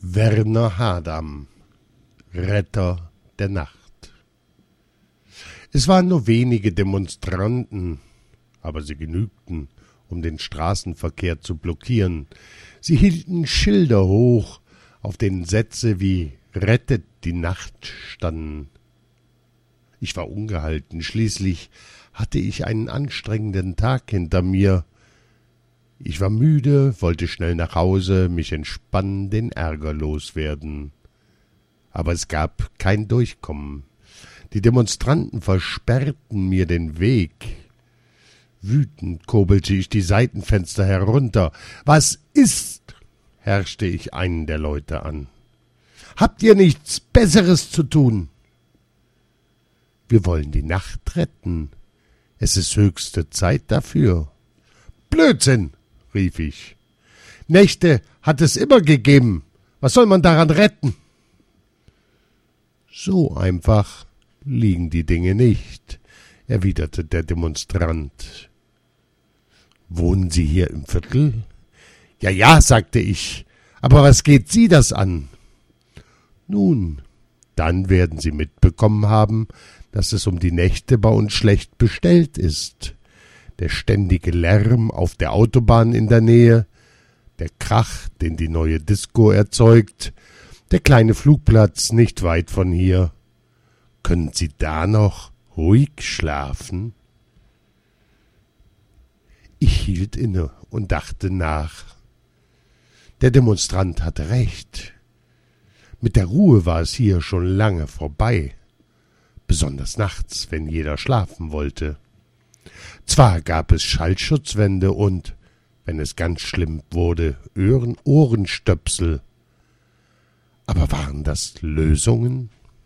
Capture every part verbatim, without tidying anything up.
Werner Hardam, Retter der Nacht. Es waren nur wenige Demonstranten, aber sie genügten, um den Straßenverkehr zu blockieren. Sie hielten Schilder hoch, auf denen Sätze wie »Rettet die Nacht« standen. Ich war ungehalten, schließlich hatte ich einen anstrengenden Tag hinter mir. Ich war müde, wollte schnell nach Hause, mich entspannen, den Ärger loswerden. Aber es gab kein Durchkommen. Die Demonstranten versperrten mir den Weg. Wütend kurbelte ich die Seitenfenster herunter. »Was ist?« herrschte ich einen der Leute an. »Habt ihr nichts Besseres zu tun?« »Wir wollen die Nacht retten. Es ist höchste Zeit dafür.« »Blödsinn«, rief ich. »Nächte hat es immer gegeben. Was soll man daran retten?« »So einfach liegen die Dinge nicht«, erwiderte der Demonstrant. »Wohnen Sie hier im Viertel?« »Ja, ja«, sagte ich, »aber was geht Sie das an?« »Nun, dann werden Sie mitbekommen haben, dass es um die Nächte bei uns schlecht bestellt ist. Der ständige Lärm auf der Autobahn in der Nähe, der Krach, den die neue Disco erzeugt, der kleine Flugplatz nicht weit von hier. Können Sie da noch ruhig schlafen?« Ich hielt inne und dachte nach. Der Demonstrant hatte recht. Mit der Ruhe war es hier schon lange vorbei, besonders nachts, wenn jeder schlafen wollte. Zwar gab es Schallschutzwände und, wenn es ganz schlimm wurde, Ohren Ohrenstöpsel. Aber waren das Lösungen?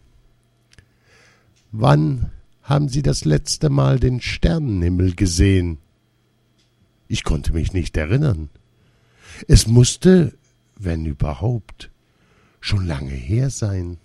Wann haben Sie das letzte Mal den Sternenhimmel gesehen? Ich konnte mich nicht erinnern. Es musste, wenn überhaupt, schon lange her sein.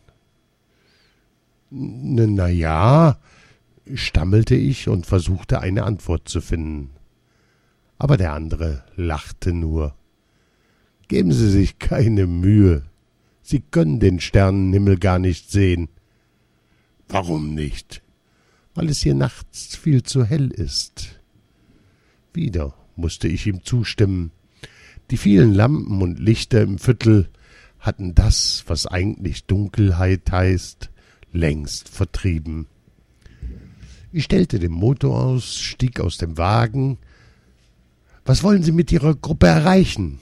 »Na ja«, stammelte ich und versuchte eine Antwort zu finden. Aber der andere lachte nur. »Geben Sie sich keine Mühe. Sie können den Sternenhimmel gar nicht sehen.« »Warum nicht?« »Weil es hier nachts viel zu hell ist.« Wieder musste ich ihm zustimmen. Die vielen Lampen und Lichter im Viertel hatten das, was eigentlich Dunkelheit heißt, längst vertrieben. Ich stellte den Motor aus, stieg aus dem Wagen. »Was wollen Sie mit Ihrer Gruppe erreichen?«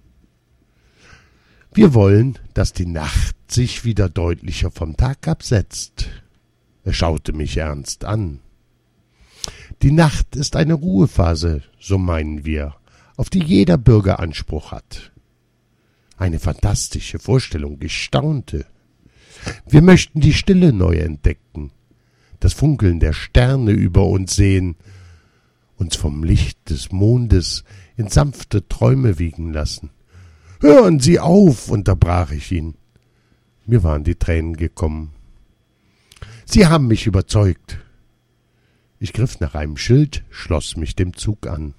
»Wir wollen, dass die Nacht sich wieder deutlicher vom Tag absetzt.« Er schaute mich ernst an. »Die Nacht ist eine Ruhephase, so meinen wir, auf die jeder Bürger Anspruch hat.« Eine fantastische Vorstellung, ich staunte. Wir möchten die Stille neu entdecken, das Funkeln der Sterne über uns sehen, uns vom Licht des Mondes in sanfte Träume wiegen lassen. »Hören Sie auf«, unterbrach ich ihn. Mir waren die Tränen gekommen. »Sie haben mich überzeugt.« Ich griff nach einem Schild, schloss mich dem Zug an.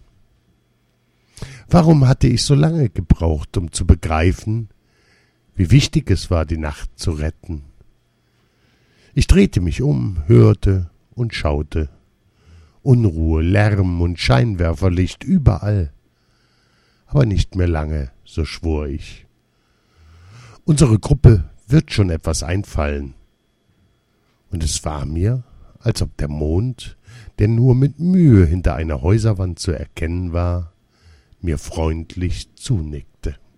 Warum hatte ich so lange gebraucht, um zu begreifen, wie wichtig es war, die Nacht zu retten? Ich drehte mich um, hörte und schaute. Unruhe, Lärm und Scheinwerferlicht überall. Aber nicht mehr lange, so schwor ich. Unsere Gruppe wird schon etwas einfallen. Und es war mir, als ob der Mond, der nur mit Mühe hinter einer Häuserwand zu erkennen war, mir freundlich zunickte.